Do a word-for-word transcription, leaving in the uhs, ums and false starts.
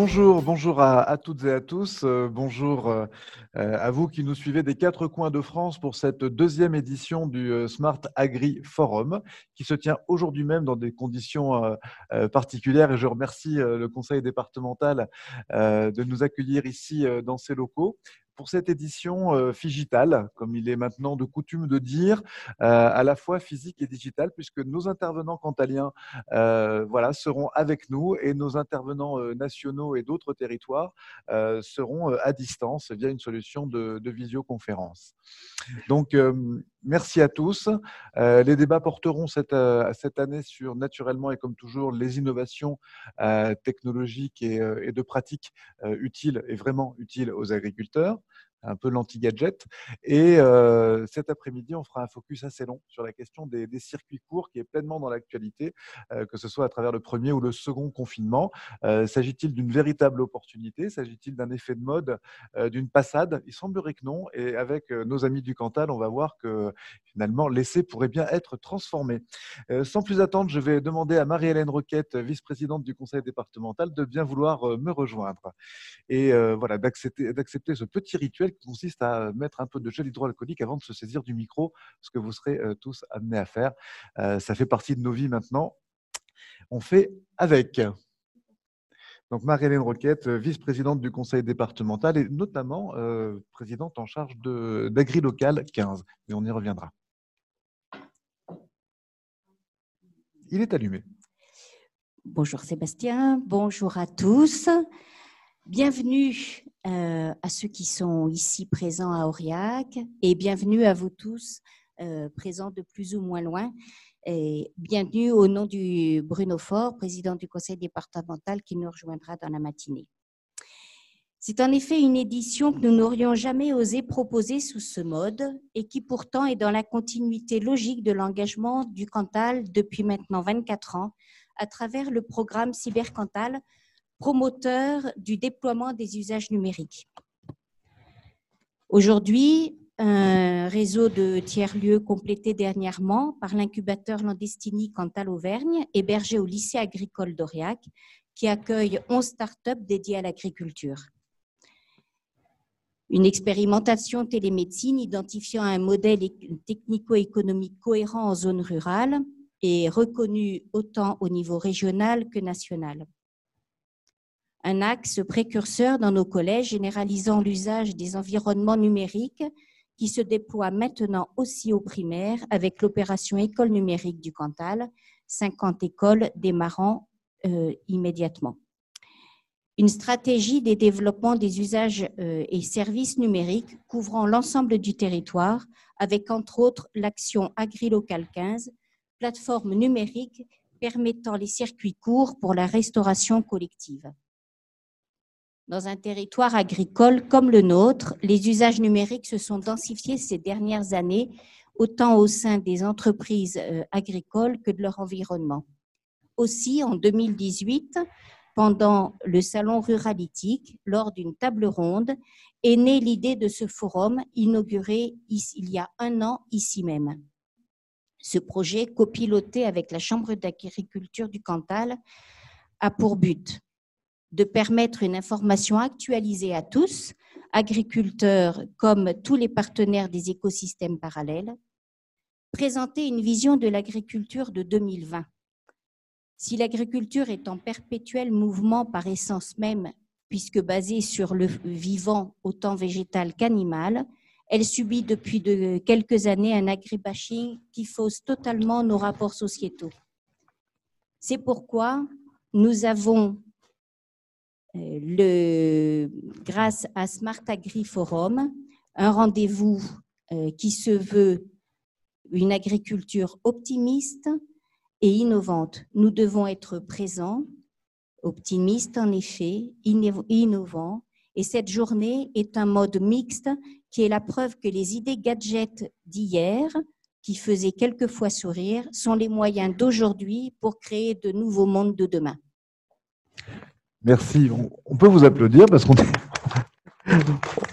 Bonjour, bonjour à, à toutes et à tous. Euh, bonjour euh, à vous qui nous suivez des quatre coins de France pour cette deuxième édition du euh, Smart Agri Forum qui se tient aujourd'hui même dans des conditions euh, euh, particulières. Et je remercie euh, le conseil départemental euh, de nous accueillir ici euh, dans ces locaux. Pour cette édition euh, Figitale, comme il est maintenant de coutume de dire, euh, à la fois physique et digitale, puisque nos intervenants cantaliens euh, voilà, seront avec nous et nos intervenants euh, nationaux et d'autres territoires euh, seront euh, à distance via une solution de, de visioconférence. Donc, euh, merci à tous. Euh, les débats porteront cette, euh, cette année sur, naturellement et comme toujours, les innovations euh, technologiques et, euh, et de pratiques euh, utiles et vraiment utiles aux agriculteurs, un peu l'anti-gadget. Et euh, cet après-midi, on fera un focus assez long sur la question des, des circuits courts qui est pleinement dans l'actualité, euh, que ce soit à travers le premier ou le second confinement. Euh, s'agit-il d'une véritable opportunité? S'agit-il d'un effet de mode, euh, d'une passade? Il semblerait que non. Et avec euh, nos amis du Cantal, on va voir que finalement, l'essai pourrait bien être transformé. Euh, sans plus attendre, je vais demander à Marie-Hélène Roquette, vice-présidente du conseil départemental, de bien vouloir euh, me rejoindre. Et euh, voilà, d'accepter, d'accepter ce petit rituel qui consiste à mettre un peu de gel hydroalcoolique avant de se saisir du micro, ce que vous serez euh, tous amenés à faire. Euh, ça fait partie de nos vies maintenant. On fait avec. Donc Marie-Hélène Roquette, vice-présidente du conseil départemental et notamment euh, présidente en charge de, d'Agri-Local quinze. Mais on y reviendra. Il est allumé. Bonjour Sébastien, bonjour à tous. Bienvenue euh, à ceux qui sont ici présents à Aurillac et bienvenue à vous tous euh, présents de plus ou moins loin. Et bienvenue au nom du Bruno Faure, président du conseil départemental qui nous rejoindra dans la matinée. C'est en effet une édition que nous n'aurions jamais osé proposer sous ce mode et qui pourtant est dans la continuité logique de l'engagement du Cantal depuis maintenant vingt-quatre ans à travers le programme CyberCantal, promoteur du déploiement des usages numériques. Aujourd'hui, un réseau de tiers-lieux complété dernièrement par l'incubateur Landestini Cantal Auvergne, hébergé au lycée agricole d'Aurillac, qui accueille onze startups dédiées à l'agriculture. Une expérimentation télémédecine identifiant un modèle technico-économique cohérent en zone rurale et reconnu autant au niveau régional que national. Un axe précurseur dans nos collèges généralisant l'usage des environnements numériques qui se déploie maintenant aussi au primaire avec l'opération École numérique du Cantal, cinquante écoles démarrant euh, immédiatement. Une stratégie des développements des usages euh, et services numériques couvrant l'ensemble du territoire avec entre autres l'action Agri-Local quinze, plateforme numérique permettant les circuits courts pour la restauration collective. Dans un territoire agricole comme le nôtre, les usages numériques se sont densifiés ces dernières années, autant au sein des entreprises agricoles que de leur environnement. Aussi, en deux mille dix-huit, pendant le salon ruralitique, lors d'une table ronde, est née l'idée de ce forum inauguré il y a un an ici même. Ce projet, copiloté avec la Chambre d'agriculture du Cantal, a pour but de permettre une information actualisée à tous, agriculteurs comme tous les partenaires des écosystèmes parallèles, présenter une vision de l'agriculture de deux mille vingt. Si l'agriculture est en perpétuel mouvement par essence même, puisque basée sur le vivant autant végétal qu'animal, elle subit depuis de quelques années un agribashing qui fausse totalement nos rapports sociétaux. C'est pourquoi nous avons Le, grâce à Smart Agri Forum, un rendez-vous euh, qui se veut une agriculture optimiste et innovante. Nous devons être présents, optimistes en effet, innovants, et cette journée est un mode mixte qui est la preuve que les idées gadgets d'hier, qui faisaient quelquefois sourire, sont les moyens d'aujourd'hui pour créer de nouveaux mondes de demain. Merci. On peut vous applaudir parce qu'on est,